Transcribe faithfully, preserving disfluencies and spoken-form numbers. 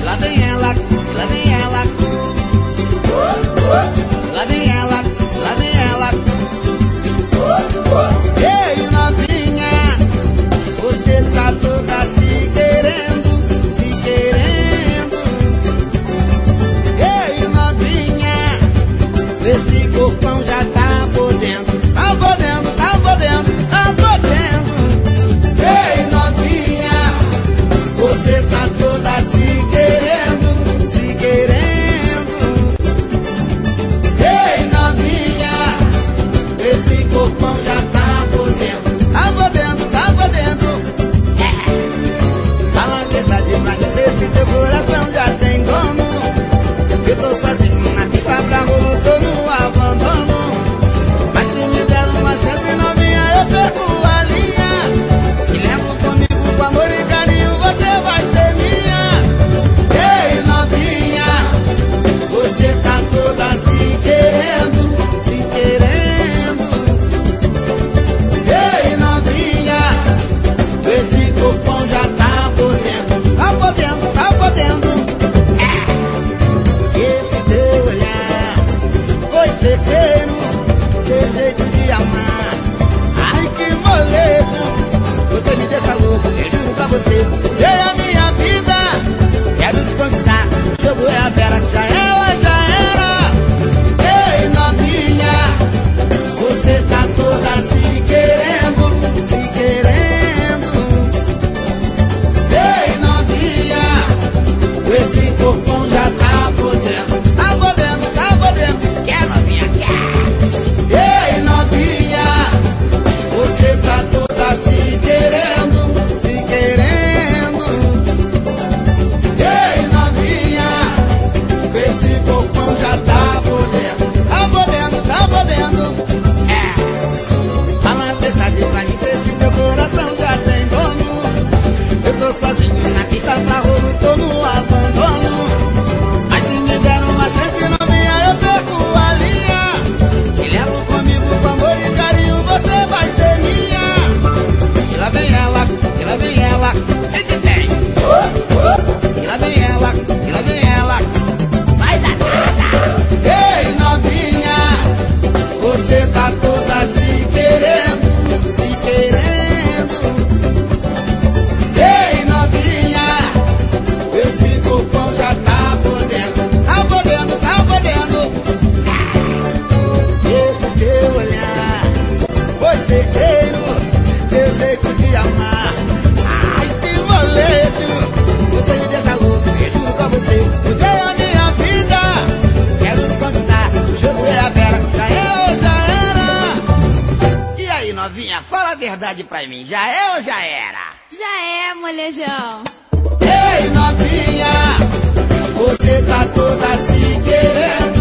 lá vem ela, lá vem ela. Lá vem ela, lá vem ela. Ei, novinha, você tá toda se querendo, se querendo. Ei, novinha, esse corpão já tá podendo, tá podendo, tá podendo, tá podendo. Ei, novinha, você tá toda se querendo, se querendo. Ei, novinha, esse corpão já tá podendo, tá podendo, tá podendo. É. Fala a verdade pra mim, se esse teu coração já tem dono. Eu tô sozinho na pista pra rolo, tô no abandono. Mas se me der uma chance, novinha, eu perco a linha. Te levo comigo com amor e carinho, você vai ser minha. Ei, novinha, você tá toda se querendo, se querendo. Ei, novinha, esse corpão já tá podendo, tá podendo, tá podendo. É. Esse teu olhar foi certeiro, teu jeito de amar. Ai, que molejo, você me deixa louco, eu juro pra você. Dei a minha vida, quero te conquistar. O jogo é a Vera, já é ou já era. Ei, novinha, você tá toda se querendo, se querendo. Ei, novinha, esse corpão já tá podendo, tá podendo, tá podendo. Quer, novinha, quer. Ei, novinha, você tá toda se querendo, se querendo. Ei, novinha, esse corpão já tá podendo, tá podendo, tá podendo. É. Fala a verdade pra mim, se esse teu coração já tem dono. Eu tô sozinho na pista pra rolo, tô no abandono. Mas se me der uma chance, novinha, eu perco a linha. Te levo comigo com amor e carinho, você vai ser minha. E lá vem ela, e lá vem ela. Ei, que tem? E lá vem ela, e lá vem ela. Vai danada. Ei, novinha, você tá toda se querendo, se querendo. Ei, novinha, esse corpão já tá podendo, tá podendo, tá podendo. Esse teu olhar foi certeiro, teu jeito de amar. Ai, que molejo, você me deixa louco, eu juro pra você. Eu dei a minha vida, quero te conquistar. O jogo é a Vera, já é ou já era. E aí, novinha, fala a verdade pra mim, já é ou já era? Já é, molejão. Ei, novinha, você tá toda se querendo,